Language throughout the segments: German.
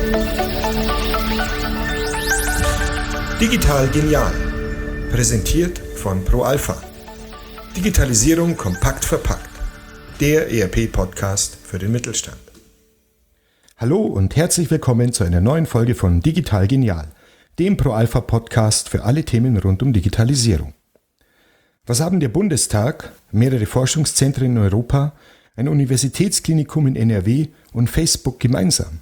Digital genial. Präsentiert von ProAlpha. Digitalisierung kompakt verpackt. Der ERP-Podcast für den Mittelstand. Hallo und herzlich willkommen zu einer neuen Folge von Digital genial, dem ProAlpha-Podcast für alle Themen rund um Digitalisierung. Was haben der Bundestag, mehrere Forschungszentren in Europa, ein Universitätsklinikum in NRW und Facebook gemeinsam?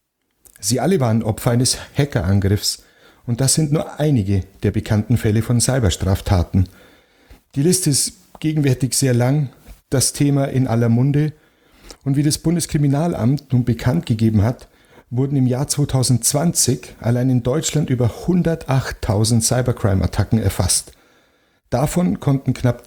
Sie alle waren Opfer eines Hackerangriffs und das sind nur einige der bekannten Fälle von Cyberstraftaten. Die Liste ist gegenwärtig sehr lang, das Thema in aller Munde und wie das Bundeskriminalamt nun bekannt gegeben hat, wurden im Jahr 2020 allein in Deutschland über 108.000 Cybercrime-Attacken erfasst. Davon konnten knapp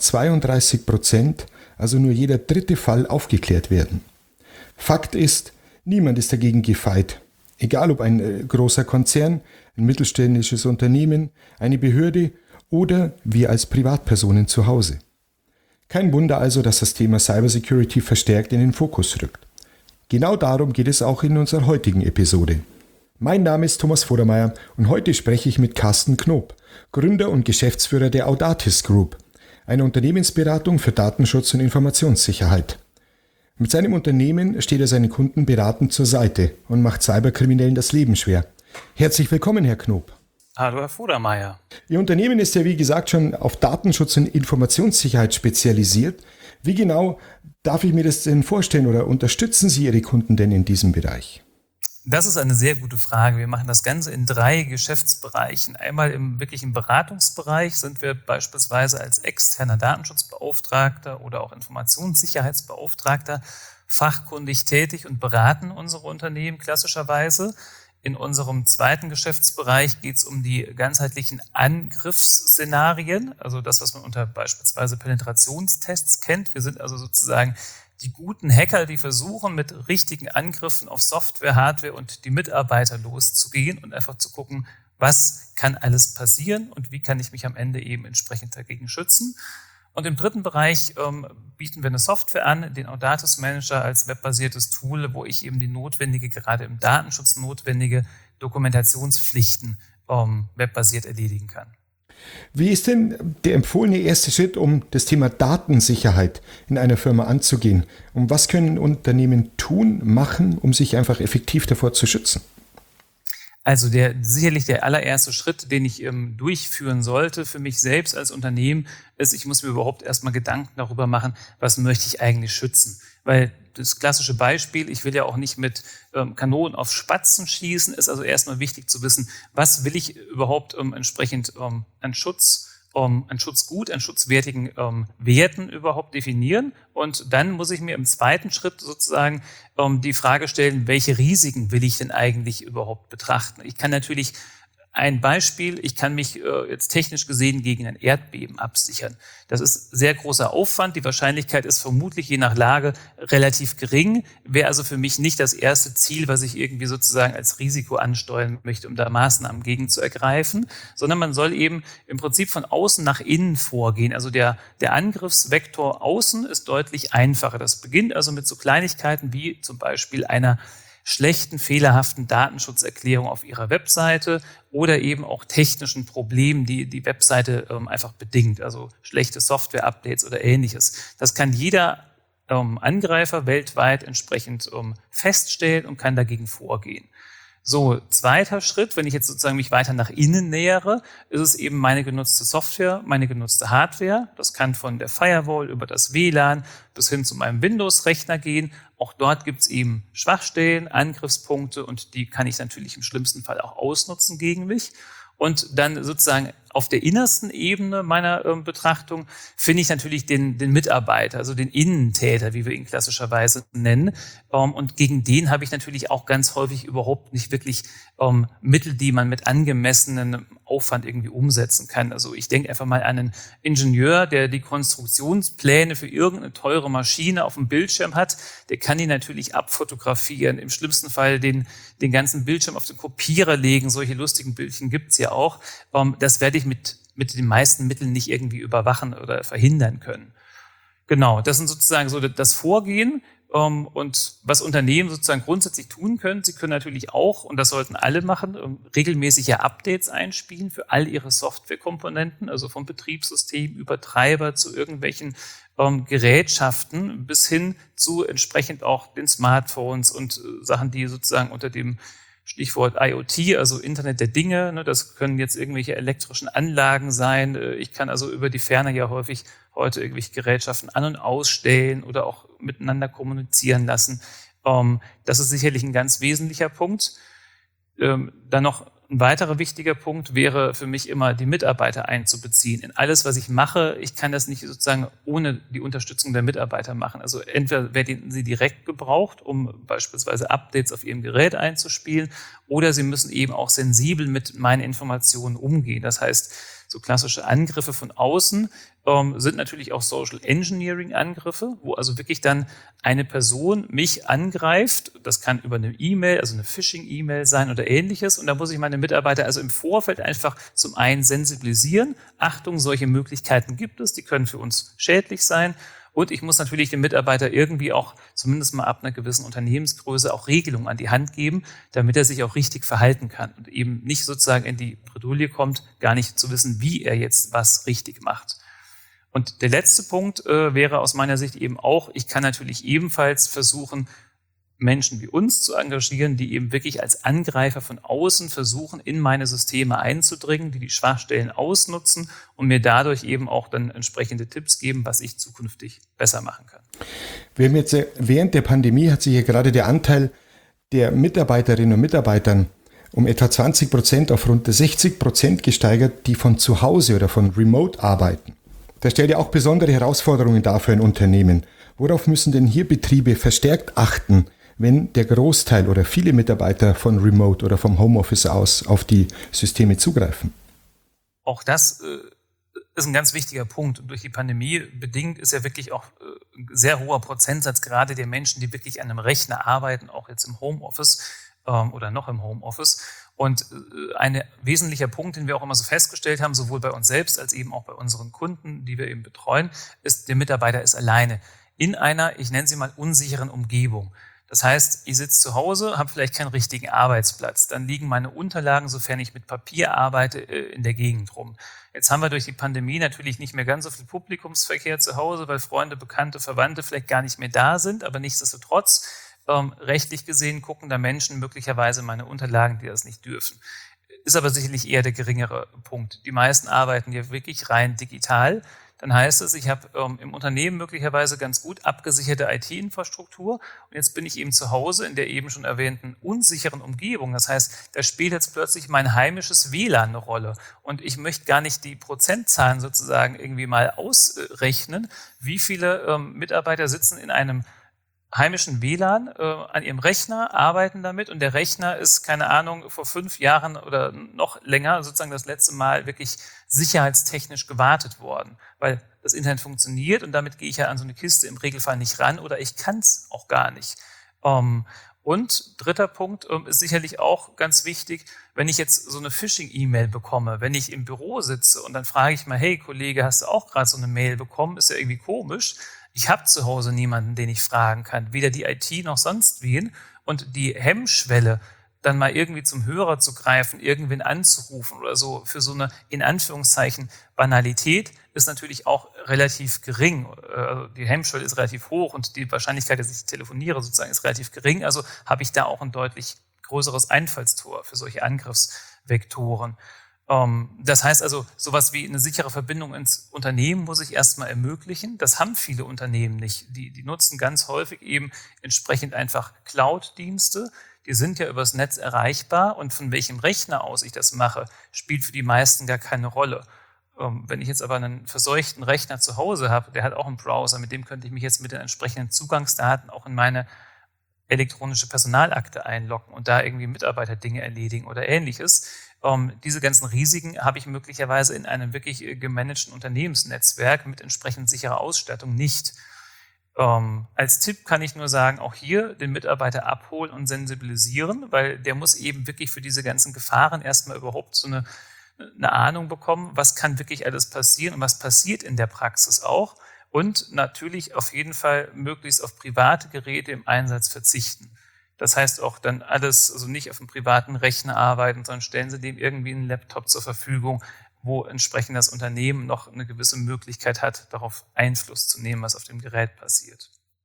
32%, also nur jeder dritte Fall, aufgeklärt werden. Fakt ist, niemand ist dagegen gefeit. Egal ob ein großer Konzern, ein mittelständisches Unternehmen, eine Behörde oder wir als Privatpersonen zu Hause. Kein Wunder also, dass das Thema Cybersecurity verstärkt in den Fokus rückt. Genau darum geht es auch in unserer heutigen Episode. Mein Name ist Thomas Vodermeier und heute spreche ich mit Carsten Knob, Gründer und Geschäftsführer der Audatis Group, einer Unternehmensberatung für Datenschutz und Informationssicherheit. Mit seinem Unternehmen steht er seinen Kunden beratend zur Seite und macht Cyberkriminellen das Leben schwer. Herzlich willkommen, Herr Knob. Hallo, Herr Vodermeier. Ihr Unternehmen ist ja, wie gesagt, schon auf Datenschutz und Informationssicherheit spezialisiert. Wie genau darf ich mir das denn vorstellen oder unterstützen Sie Ihre Kunden denn in diesem Bereich? Das ist eine sehr gute Frage. Wir machen das Ganze in 3 Geschäftsbereichen. Einmal im wirklichen Beratungsbereich sind wir beispielsweise als externer Datenschutzbeauftragter oder auch Informationssicherheitsbeauftragter fachkundig tätig und beraten unsere Unternehmen klassischerweise. In unserem zweiten Geschäftsbereich geht es um die ganzheitlichen Angriffsszenarien, also das, was man unter beispielsweise Penetrationstests kennt. Wir sind also sozusagen die guten Hacker, die versuchen, mit richtigen Angriffen auf Software, Hardware und die Mitarbeiter loszugehen und einfach zu gucken, was kann alles passieren und wie kann ich mich am Ende eben entsprechend dagegen schützen. Und im dritten Bereich bieten wir eine Software an, den Audatis Manager als webbasiertes Tool, wo ich eben die notwendige, gerade im Datenschutz notwendige Dokumentationspflichten webbasiert erledigen kann. Wie ist denn der empfohlene erste Schritt, um das Thema Datensicherheit in einer Firma anzugehen? Und was können Unternehmen tun, machen, um sich einfach effektiv davor zu schützen? Also sicherlich der allererste Schritt, den ich durchführen sollte für mich selbst als Unternehmen, ist, ich muss mir überhaupt erstmal Gedanken darüber machen, was möchte ich eigentlich schützen. Weil das klassische Beispiel, ich will ja auch nicht mit Kanonen auf Spatzen schießen, ist also erstmal wichtig zu wissen, was will ich überhaupt entsprechend an Schutzgut, an schutzwertigen Werten überhaupt definieren. Und dann muss ich mir im zweiten Schritt sozusagen die Frage stellen, welche Risiken will ich denn eigentlich überhaupt betrachten? Ich kann natürlich ein Beispiel, ich kann mich jetzt technisch gesehen gegen ein Erdbeben absichern. Das ist sehr großer Aufwand. Die Wahrscheinlichkeit ist vermutlich je nach Lage relativ gering. Wäre also für mich nicht das erste Ziel, was ich irgendwie sozusagen als Risiko ansteuern möchte, um da Maßnahmen gegen zu ergreifen, sondern man soll eben im Prinzip von außen nach innen vorgehen. Also der Angriffsvektor außen ist deutlich einfacher. Das beginnt also mit so Kleinigkeiten wie zum Beispiel einer schlechten, fehlerhaften Datenschutzerklärung auf Ihrer Webseite oder eben auch technischen Problemen, die die Webseite einfach bedingt, also schlechte Software-Updates oder Ähnliches. Das kann jeder Angreifer weltweit entsprechend feststellen und kann dagegen vorgehen. So, zweiter Schritt, wenn ich jetzt sozusagen mich weiter nach innen nähere, ist es eben meine genutzte Software, meine genutzte Hardware. Das kann von der Firewall über das WLAN bis hin zu meinem Windows-Rechner gehen. Auch dort gibt es eben Schwachstellen, Angriffspunkte und die kann ich natürlich im schlimmsten Fall auch ausnutzen gegen mich. Und dann sozusagen auf der innersten Ebene meiner Betrachtung finde ich natürlich den Mitarbeiter, also den Innentäter, wie wir ihn klassischerweise nennen. Und gegen den habe ich natürlich auch ganz häufig überhaupt nicht wirklich Mittel, die man mit angemessenem Aufwand irgendwie umsetzen kann. Also ich denke einfach mal an einen Ingenieur, der die Konstruktionspläne für irgendeine teure Maschine auf dem Bildschirm hat. Der kann die natürlich abfotografieren, im schlimmsten Fall den ganzen Bildschirm auf den Kopierer legen. Solche lustigen Bildchen gibt's ja auch. Das werde ich mit den meisten Mitteln nicht irgendwie überwachen oder verhindern können. Genau, das sind sozusagen so das Vorgehen. Und was Unternehmen sozusagen grundsätzlich tun können, sie können natürlich auch, und das sollten alle machen, regelmäßige Updates einspielen für all ihre Softwarekomponenten, also vom Betriebssystem über Treiber zu irgendwelchen Gerätschaften bis hin zu entsprechend auch den Smartphones und Sachen, die sozusagen unter dem Stichwort IoT, also Internet der Dinge, ne, das können jetzt irgendwelche elektrischen Anlagen sein. Ich kann also über die Ferne ja häufig heute irgendwelche Gerätschaften an- und ausstellen oder auch miteinander kommunizieren lassen. Das ist sicherlich ein ganz wesentlicher Punkt. Dann noch ein weiterer wichtiger Punkt wäre für mich immer, die Mitarbeiter einzubeziehen. In alles, was ich mache, ich kann das nicht sozusagen ohne die Unterstützung der Mitarbeiter machen. Also entweder werden sie direkt gebraucht, um beispielsweise Updates auf ihrem Gerät einzuspielen, oder sie müssen eben auch sensibel mit meinen Informationen umgehen. Das heißt, so klassische Angriffe von außen sind natürlich auch Social Engineering Angriffe, wo also wirklich dann eine Person mich angreift. Das kann über eine E-Mail, also eine Phishing-E-Mail sein oder ähnliches. Und da muss ich meine Mitarbeiter also im Vorfeld einfach zum einen sensibilisieren. Achtung, solche Möglichkeiten gibt es, die können für uns schädlich sein. Und ich muss natürlich dem Mitarbeiter irgendwie auch, zumindest mal ab einer gewissen Unternehmensgröße, auch Regelungen an die Hand geben, damit er sich auch richtig verhalten kann und eben nicht sozusagen in die Bredouille kommt, gar nicht zu wissen, wie er jetzt was richtig macht. Und der letzte Punkt wäre aus meiner Sicht eben auch, ich kann natürlich ebenfalls versuchen, Menschen wie uns zu engagieren, die eben wirklich als Angreifer von außen versuchen, in meine Systeme einzudringen, die die Schwachstellen ausnutzen und mir dadurch eben auch dann entsprechende Tipps geben, was ich zukünftig besser machen kann. Während der Pandemie hat sich ja gerade der Anteil der Mitarbeiterinnen und Mitarbeitern um etwa 20% auf rund 60% gesteigert, die von zu Hause oder von Remote arbeiten. Das stellt ja auch besondere Herausforderungen dar für ein Unternehmen. Worauf müssen denn hier Betriebe verstärkt achten, wenn der Großteil oder viele Mitarbeiter von Remote oder vom Homeoffice aus auf die Systeme zugreifen? Auch das ist ein ganz wichtiger Punkt. Und durch die Pandemie bedingt ist ja wirklich auch ein sehr hoher Prozentsatz gerade der Menschen, die wirklich an einem Rechner arbeiten, auch jetzt im Homeoffice oder noch im Homeoffice. Und ein wesentlicher Punkt, den wir auch immer so festgestellt haben, sowohl bei uns selbst als eben auch bei unseren Kunden, die wir eben betreuen, ist, der Mitarbeiter ist alleine in einer, ich nenne sie mal, unsicheren Umgebung. Das heißt, ich sitze zu Hause, habe vielleicht keinen richtigen Arbeitsplatz. Dann liegen meine Unterlagen, sofern ich mit Papier arbeite, in der Gegend rum. Jetzt haben wir durch die Pandemie natürlich nicht mehr ganz so viel Publikumsverkehr zu Hause, weil Freunde, Bekannte, Verwandte vielleicht gar nicht mehr da sind. Aber nichtsdestotrotz, rechtlich gesehen, gucken da Menschen möglicherweise meine Unterlagen, die das nicht dürfen. Ist aber sicherlich eher der geringere Punkt. Die meisten arbeiten ja wirklich rein digital. Dann heißt es, ich habe im Unternehmen möglicherweise ganz gut abgesicherte IT-Infrastruktur und jetzt bin ich eben zu Hause in der eben schon erwähnten unsicheren Umgebung. Das heißt, da spielt jetzt plötzlich mein heimisches WLAN eine Rolle und ich möchte gar nicht die Prozentzahlen sozusagen irgendwie mal ausrechnen, wie viele Mitarbeiter sitzen in einem heimischen WLAN an ihrem Rechner, arbeiten damit und der Rechner ist, keine Ahnung, vor 5 Jahren oder noch länger sozusagen das letzte Mal wirklich sicherheitstechnisch gewartet worden, weil das Internet funktioniert und damit gehe ich ja an so eine Kiste im Regelfall nicht ran oder ich kann es auch gar nicht. Und dritter Punkt ist sicherlich auch ganz wichtig, wenn ich jetzt so eine Phishing-E-Mail bekomme, wenn ich im Büro sitze und dann frage ich mal, hey Kollege, hast du auch gerade so eine Mail bekommen? Ist ja irgendwie komisch. Ich habe zu Hause niemanden, den ich fragen kann, weder die IT noch sonst wen. Und die Hemmschwelle, dann mal irgendwie zum Hörer zu greifen, irgendwen anzurufen oder so, für so eine, in Anführungszeichen, Banalität, ist natürlich auch relativ gering. Die Hemmschwelle ist relativ hoch und die Wahrscheinlichkeit, dass ich telefoniere, sozusagen, ist relativ gering. Also habe ich da auch ein deutlich größeres Einfallstor für solche Angriffsvektoren. Das heißt also, sowas wie eine sichere Verbindung ins Unternehmen muss ich erstmal ermöglichen. Das haben viele Unternehmen nicht. Die nutzen ganz häufig eben entsprechend einfach Cloud-Dienste. Die sind ja übers Netz erreichbar und von welchem Rechner aus ich das mache, spielt für die meisten gar keine Rolle. Wenn ich jetzt aber einen verseuchten Rechner zu Hause habe, der hat auch einen Browser, mit dem könnte ich mich jetzt mit den entsprechenden Zugangsdaten auch in meine elektronische Personalakte einloggen und da irgendwie Mitarbeiterdinge erledigen oder Ähnliches. Diese ganzen Risiken habe ich möglicherweise in einem wirklich gemanagten Unternehmensnetzwerk mit entsprechend sicherer Ausstattung nicht. Als Tipp kann ich nur sagen, auch hier den Mitarbeiter abholen und sensibilisieren, weil der muss eben wirklich für diese ganzen Gefahren erstmal überhaupt so eine Ahnung bekommen, was kann wirklich alles passieren und was passiert in der Praxis auch. Und natürlich auf jeden Fall möglichst auf private Geräte im Einsatz verzichten. Das heißt auch dann alles, also nicht auf einem privaten Rechner arbeiten, sondern stellen Sie dem irgendwie einen Laptop zur Verfügung, wo entsprechend das Unternehmen noch eine gewisse Möglichkeit hat, darauf Einfluss zu nehmen, was auf dem Gerät passiert.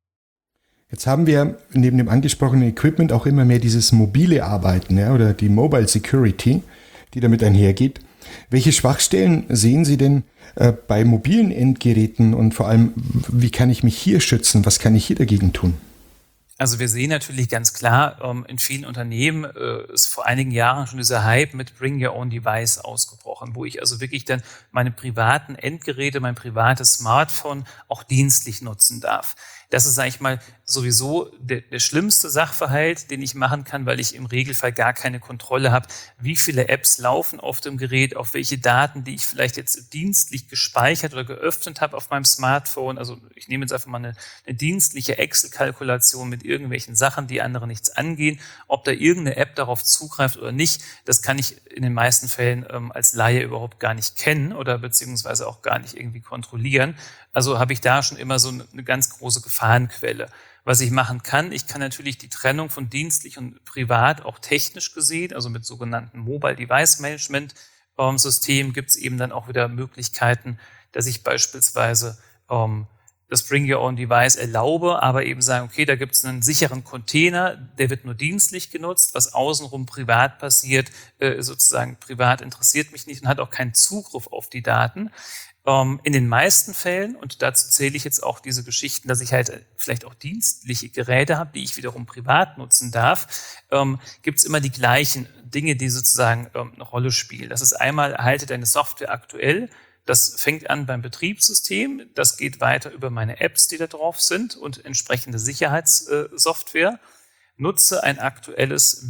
Jetzt haben wir neben dem angesprochenen Equipment auch immer mehr dieses mobile Arbeiten, ja, oder die Mobile Security, die damit einhergeht. Welche Schwachstellen sehen Sie denn bei mobilen Endgeräten und vor allem, wie kann ich mich hier schützen? Was kann ich hier dagegen tun? Also wir sehen natürlich ganz klar, in vielen Unternehmen ist vor einigen Jahren schon dieser Hype mit Bring Your Own Device ausgebrochen, wo ich also wirklich dann meine privaten Endgeräte, mein privates Smartphone auch dienstlich nutzen darf. Das ist, sage ich mal, sowieso der schlimmste Sachverhalt, den ich machen kann, weil ich im Regelfall gar keine Kontrolle habe, wie viele Apps laufen auf dem Gerät, auf welche Daten, die ich vielleicht jetzt dienstlich gespeichert oder geöffnet habe auf meinem Smartphone. Also ich nehme jetzt einfach mal eine dienstliche Excel-Kalkulation mit irgendwelchen Sachen, die andere nichts angehen. Ob da irgendeine App darauf zugreift oder nicht, das kann ich in den meisten Fällen als Laie überhaupt gar nicht kennen oder beziehungsweise auch gar nicht irgendwie kontrollieren. Also habe ich da schon immer so eine ganz große Gefahrenquelle. Was ich machen kann, ich kann natürlich die Trennung von dienstlich und privat auch technisch gesehen, also mit sogenannten Mobile Device Management Systemen gibt es eben dann auch wieder Möglichkeiten, dass ich beispielsweise das Bring Your Own Device erlaube, aber eben sagen, okay, da gibt es einen sicheren Container, der wird nur dienstlich genutzt, was außenrum privat passiert, sozusagen privat interessiert mich nicht und hat auch keinen Zugriff auf die Daten. In den meisten Fällen, und dazu zähle ich jetzt auch diese Geschichten, dass ich halt vielleicht auch dienstliche Geräte habe, die ich wiederum privat nutzen darf, gibt es immer die gleichen Dinge, die sozusagen eine Rolle spielen. Das ist einmal, erhalte deine Software aktuell. Das fängt an beim Betriebssystem, das geht weiter über meine Apps, die da drauf sind und entsprechende Sicherheitssoftware. Nutze ein aktuelles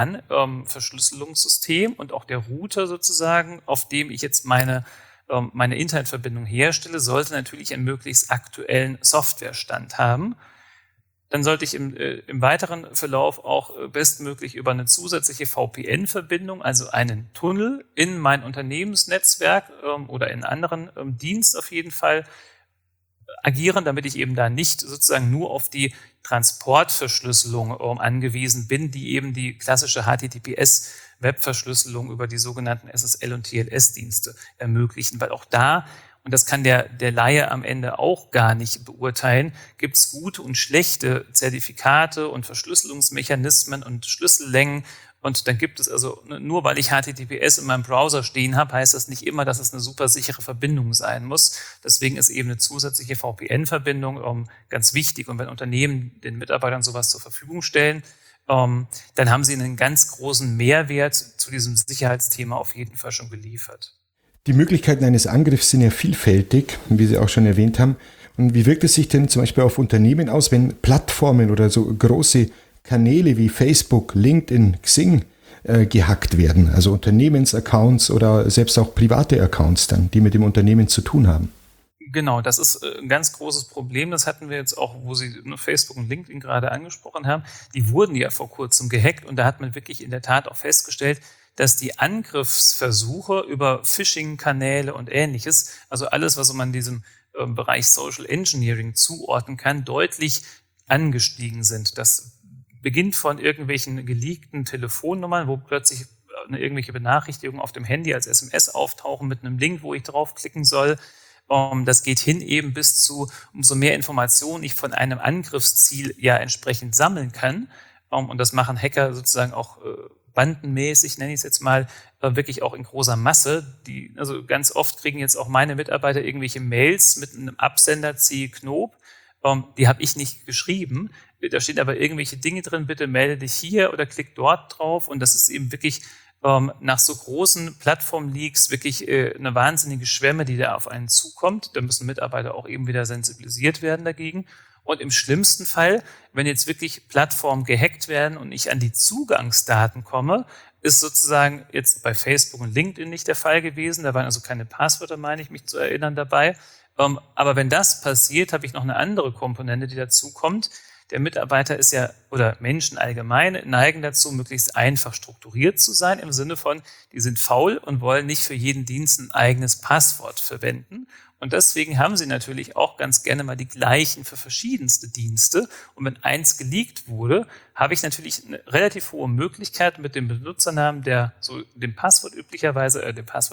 WLAN-Verschlüsselungssystem und auch der Router sozusagen, auf dem ich jetzt meine Internetverbindung herstelle, sollte natürlich einen möglichst aktuellen Softwarestand haben. Dann sollte ich im weiteren Verlauf auch bestmöglich über eine zusätzliche VPN-Verbindung, also einen Tunnel in mein Unternehmensnetzwerk oder in einen anderen Dienst auf jeden Fall agieren, damit ich eben da nicht sozusagen nur auf die Transportverschlüsselung angewiesen bin, die eben die klassische HTTPS-Webverschlüsselung über die sogenannten SSL- und TLS-Dienste ermöglichen, weil auch da, und das kann der Laie am Ende auch gar nicht beurteilen, gibt es gute und schlechte Zertifikate und Verschlüsselungsmechanismen und Schlüssellängen. Und dann gibt es also, nur weil ich HTTPS in meinem Browser stehen habe, heißt das nicht immer, dass es eine super sichere Verbindung sein muss. Deswegen ist eben eine zusätzliche VPN-Verbindung ganz wichtig. Und wenn Unternehmen den Mitarbeitern sowas zur Verfügung stellen, dann haben sie einen ganz großen Mehrwert zu diesem Sicherheitsthema auf jeden Fall schon geliefert. Die Möglichkeiten eines Angriffs sind ja vielfältig, wie Sie auch schon erwähnt haben. Und wie wirkt es sich denn zum Beispiel auf Unternehmen aus, wenn Plattformen oder so große Kanäle wie Facebook, LinkedIn, Xing gehackt werden? Also Unternehmensaccounts oder selbst auch private Accounts dann, die mit dem Unternehmen zu tun haben. Genau, das ist ein ganz großes Problem. Das hatten wir jetzt auch, wo Sie Facebook und LinkedIn gerade angesprochen haben. Die wurden ja vor kurzem gehackt und da hat man wirklich in der Tat auch festgestellt, dass die Angriffsversuche über Phishing-Kanäle und Ähnliches, also alles, was man diesem Bereich Social Engineering zuordnen kann, deutlich angestiegen sind. Das beginnt von irgendwelchen geleakten Telefonnummern, wo plötzlich irgendwelche Benachrichtigungen auf dem Handy als SMS auftauchen mit einem Link, wo ich draufklicken soll. Das geht hin eben bis zu, umso mehr Informationen ich von einem Angriffsziel ja entsprechend sammeln kann. Und das machen Hacker sozusagen auch bandenmäßig, nenne ich es jetzt mal, wirklich auch in großer Masse. Also ganz oft kriegen jetzt auch meine Mitarbeiter irgendwelche Mails mit einem Absender C-Knob. Die habe ich nicht geschrieben. Da stehen aber irgendwelche Dinge drin, bitte melde dich hier oder klick dort drauf. Und das ist eben wirklich nach so großen Plattform-Leaks wirklich eine wahnsinnige Schwemme, die da auf einen zukommt. Da müssen Mitarbeiter auch eben wieder sensibilisiert werden dagegen. Und im schlimmsten Fall, wenn jetzt wirklich Plattformen gehackt werden und ich an die Zugangsdaten komme, ist sozusagen jetzt bei Facebook und LinkedIn nicht der Fall gewesen. Da waren also keine Passwörter, meine ich, mich zu erinnern dabei. Aber wenn das passiert, habe ich noch eine andere Komponente, die dazu kommt. Der Mitarbeiter ist ja, oder Menschen allgemein, neigen dazu, möglichst einfach strukturiert zu sein, im Sinne von, die sind faul und wollen nicht für jeden Dienst ein eigenes Passwort verwenden. Und deswegen haben sie natürlich auch ganz gerne mal die gleichen für verschiedenste Dienste. Und wenn eins geleakt wurde, habe ich natürlich eine relativ hohe Möglichkeit mit dem Benutzernamen, der so dem Passwort üblicherweise,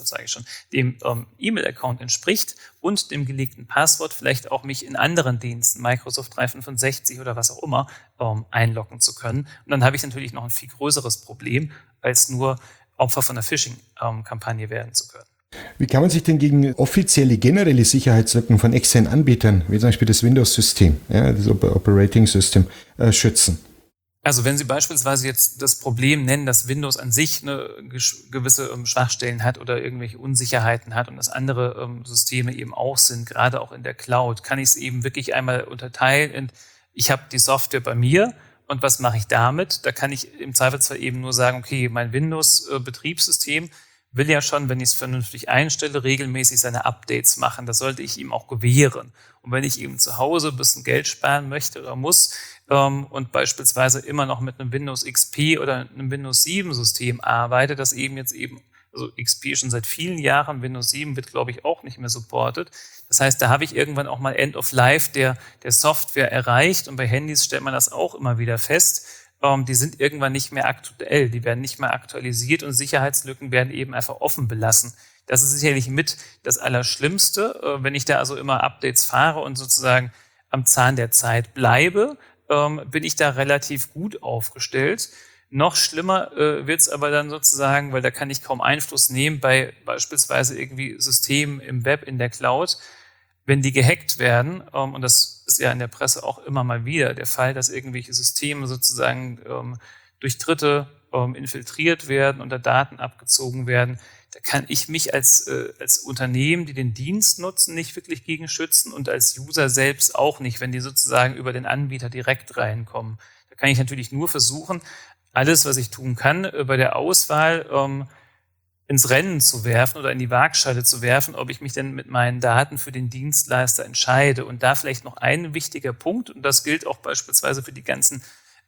dem E-Mail-Account entspricht und dem geleakten Passwort vielleicht auch mich in anderen Diensten, Microsoft 365 oder was auch immer, einloggen zu können. Und dann habe ich natürlich noch ein viel größeres Problem, als nur Opfer von einer Phishing-Kampagne werden zu können. Wie kann man sich denn gegen offizielle generelle Sicherheitslücken von externen Anbietern, wie zum Beispiel das Windows-System, das Operating System, schützen? Also wenn Sie beispielsweise jetzt das Problem nennen, dass Windows an sich eine gewisse Schwachstellen hat oder irgendwelche Unsicherheiten hat und dass andere Systeme eben auch sind, gerade auch in der Cloud, kann ich es eben wirklich einmal unterteilen in, ich habe die Software bei mir und was mache ich damit? Da kann ich im Zweifelsfall eben nur sagen, okay, mein Windows-Betriebssystem will ja schon, wenn ich es vernünftig einstelle, regelmäßig seine Updates machen. Das sollte ich ihm auch gewähren. Und wenn ich eben zu Hause ein bisschen Geld sparen möchte oder muss und beispielsweise immer noch mit einem Windows XP oder einem Windows 7 System arbeite, das also XP schon seit vielen Jahren, Windows 7 wird, glaube ich, auch nicht mehr supported. Das heißt, da habe ich irgendwann auch mal End of Life der Software erreicht und bei Handys stellt man das auch immer wieder fest. Die sind irgendwann nicht mehr aktuell, die werden nicht mehr aktualisiert und Sicherheitslücken werden eben einfach offen belassen. Das ist sicherlich mit das Allerschlimmste. Wenn ich da also immer Updates fahre und sozusagen am Zahn der Zeit bleibe, bin ich da relativ gut aufgestellt. Noch schlimmer wird's aber dann sozusagen, weil da kann ich kaum Einfluss nehmen bei beispielsweise irgendwie Systemen im Web, in der Cloud, wenn die gehackt werden, und das ist ja in der Presse auch immer mal wieder der Fall, dass irgendwelche Systeme sozusagen durch Dritte infiltriert werden und da Daten abgezogen werden, da kann ich mich als Unternehmen, die den Dienst nutzen, nicht wirklich gegen schützen und als User selbst auch nicht, wenn die sozusagen über den Anbieter direkt reinkommen. Da kann ich natürlich nur versuchen, alles, was ich tun kann, bei der Auswahl ins Rennen zu werfen oder in die Waagschale zu werfen, ob ich mich denn mit meinen Daten für den Dienstleister entscheide. Und da vielleicht noch ein wichtiger Punkt, und das gilt auch beispielsweise für die ganzen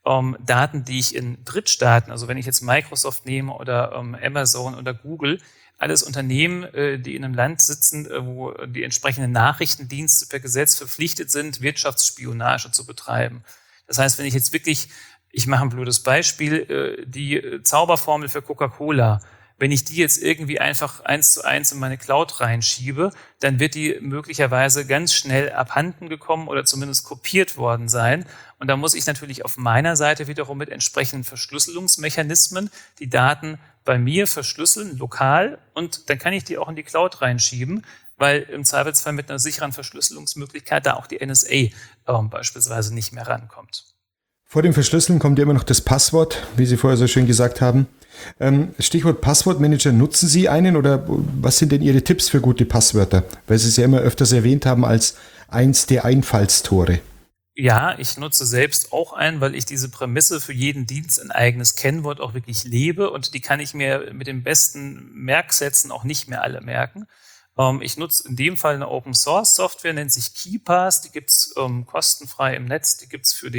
Daten, die ich in Drittstaaten, also wenn ich jetzt Microsoft nehme oder Amazon oder Google, alles Unternehmen, die in einem Land sitzen, wo die entsprechenden Nachrichtendienste per Gesetz verpflichtet sind, Wirtschaftsspionage zu betreiben. Das heißt, wenn ich jetzt wirklich, ich mache ein blödes Beispiel, die Zauberformel für Coca-Cola, wenn ich die jetzt irgendwie einfach 1:1 in meine Cloud reinschiebe, dann wird die möglicherweise ganz schnell abhanden gekommen oder zumindest kopiert worden sein. Und da muss ich natürlich auf meiner Seite wiederum mit entsprechenden Verschlüsselungsmechanismen die Daten bei mir verschlüsseln, lokal, und dann kann ich die auch in die Cloud reinschieben, weil im Zweifelsfall mit einer sicheren Verschlüsselungsmöglichkeit da auch die NSA beispielsweise nicht mehr rankommt. Vor dem Verschlüsseln kommt ja immer noch das Passwort, wie Sie vorher so schön gesagt haben. Stichwort Passwortmanager, nutzen Sie einen oder was sind denn Ihre Tipps für gute Passwörter? Weil Sie es ja immer öfters erwähnt haben als eins der Einfallstore. Ja, ich nutze selbst auch einen, weil ich diese Prämisse für jeden Dienst ein eigenes Kennwort auch wirklich lebe und die kann ich mir mit den besten Merksätzen auch nicht mehr alle merken. Ich nutze in dem Fall eine Open-Source-Software, nennt sich KeePass, die gibt's kostenfrei im Netz, die gibt's für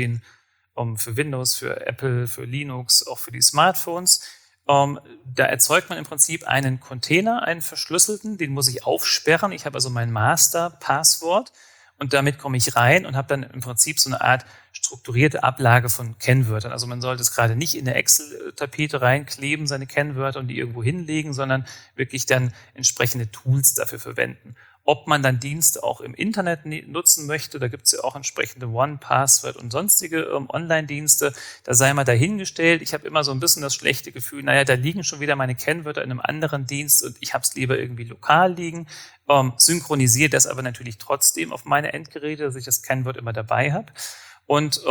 Windows, für Apple, für Linux, auch für die Smartphones. Da erzeugt man im Prinzip einen Container, einen verschlüsselten, den muss ich aufsperren. Ich habe also mein Master-Passwort und damit komme ich rein und habe dann im Prinzip so eine Art strukturierte Ablage von Kennwörtern. Also man sollte es gerade nicht in eine Excel-Tapete reinkleben, seine Kennwörter, und die irgendwo hinlegen, sondern wirklich dann entsprechende Tools dafür verwenden. Ob man dann Dienste auch im Internet nutzen möchte, da gibt es ja auch entsprechende OnePassword und sonstige Online-Dienste, da sei mal dahingestellt. Ich habe immer so ein bisschen das schlechte Gefühl, da liegen schon wieder meine Kennwörter in einem anderen Dienst und ich habe es lieber irgendwie lokal liegen. Synchronisiere das aber natürlich trotzdem auf meine Endgeräte, dass ich das Kennwort immer dabei habe. Und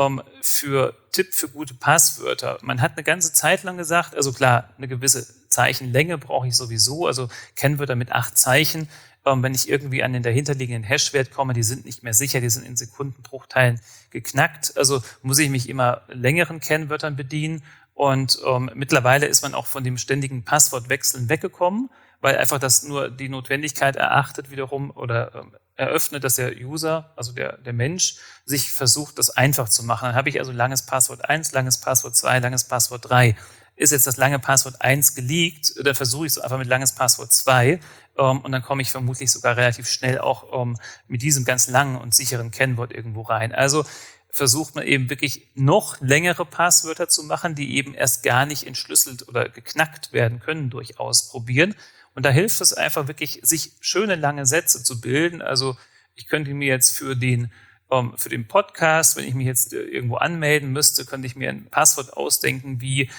Tipp für gute Passwörter. Man hat eine ganze Zeit lang gesagt, also klar, eine gewisse Zeichenlänge brauche ich sowieso, also Kennwörter mit 8 Zeichen. Wenn ich irgendwie an den dahinterliegenden Hashwert komme, die sind nicht mehr sicher, die sind in Sekundenbruchteilen geknackt. Also muss ich mich immer längeren Kennwörtern bedienen. Und mittlerweile ist man auch von dem ständigen Passwortwechseln weggekommen, weil einfach das nur die Notwendigkeit erachtet wiederum oder eröffnet, dass der User, also der Mensch, sich versucht, das einfach zu machen. Dann habe ich also langes Passwort 1, langes Passwort 2, langes Passwort 3. ist jetzt das lange Passwort 1 geleakt, dann versuche ich es einfach mit langes Passwort 2 und dann komme ich vermutlich sogar relativ schnell auch mit diesem ganz langen und sicheren Kennwort irgendwo rein. Also versucht man eben wirklich noch längere Passwörter zu machen, die eben erst gar nicht entschlüsselt oder geknackt werden können durch Ausprobieren. Und da hilft es einfach wirklich, sich schöne lange Sätze zu bilden. Also ich könnte mir jetzt für den Podcast, wenn ich mich jetzt irgendwo anmelden müsste, könnte ich mir ein Passwort ausdenken wie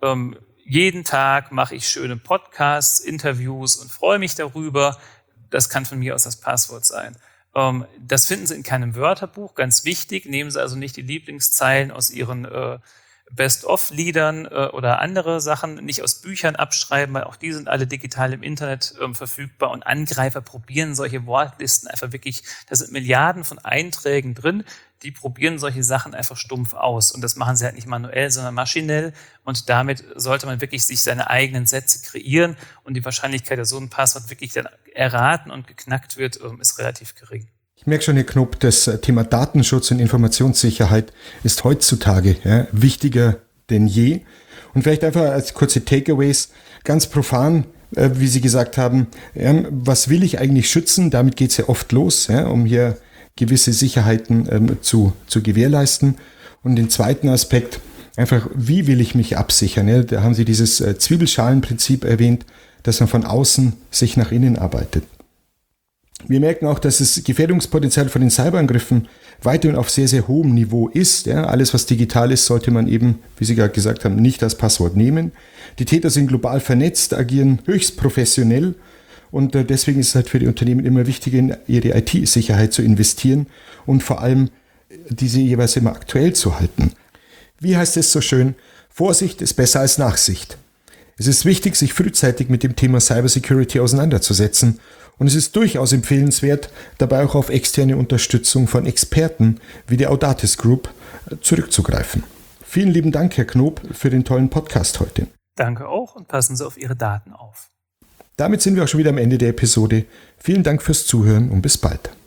jeden Tag mache ich schöne Podcasts, Interviews und freue mich darüber. Das kann von mir aus das Passwort sein. Das finden Sie in keinem Wörterbuch, ganz wichtig. Nehmen Sie also nicht die Lieblingszeilen aus Ihren Best-of-Liedern oder andere Sachen, nicht aus Büchern abschreiben, weil auch die sind alle digital im Internet verfügbar und Angreifer probieren solche Wortlisten einfach wirklich, da sind Milliarden von Einträgen drin, die probieren solche Sachen einfach stumpf aus und das machen sie halt nicht manuell, sondern maschinell und damit sollte man wirklich sich seine eigenen Sätze kreieren und die Wahrscheinlichkeit, dass so ein Passwort wirklich dann erraten und geknackt wird, ist relativ gering. Ich merke schon, Herr Knob, das Thema Datenschutz und Informationssicherheit ist heutzutage wichtiger denn je. Und vielleicht einfach als kurze Takeaways, ganz profan, wie Sie gesagt haben, was will ich eigentlich schützen? Damit geht es ja oft los, um hier gewisse Sicherheiten zu gewährleisten. Und den zweiten Aspekt, einfach, wie will ich mich absichern? Da haben Sie dieses Zwiebelschalenprinzip erwähnt, dass man von außen sich nach innen arbeitet. Wir merken auch, dass das Gefährdungspotenzial von den Cyberangriffen weiterhin auf sehr, sehr hohem Niveau ist. Alles, was digital ist, sollte man eben, wie Sie gerade gesagt haben, nicht als Passwort nehmen. Die Täter sind global vernetzt, agieren höchst professionell und deswegen ist es halt für die Unternehmen immer wichtiger, in ihre IT-Sicherheit zu investieren und vor allem diese jeweils immer aktuell zu halten. Wie heißt es so schön? Vorsicht ist besser als Nachsicht. Es ist wichtig, sich frühzeitig mit dem Thema Cybersecurity auseinanderzusetzen. Und es ist durchaus empfehlenswert, dabei auch auf externe Unterstützung von Experten wie der Audatis Group zurückzugreifen. Vielen lieben Dank, Herr Knob, für den tollen Podcast heute. Danke auch und passen Sie auf Ihre Daten auf. Damit sind wir auch schon wieder am Ende der Episode. Vielen Dank fürs Zuhören und bis bald.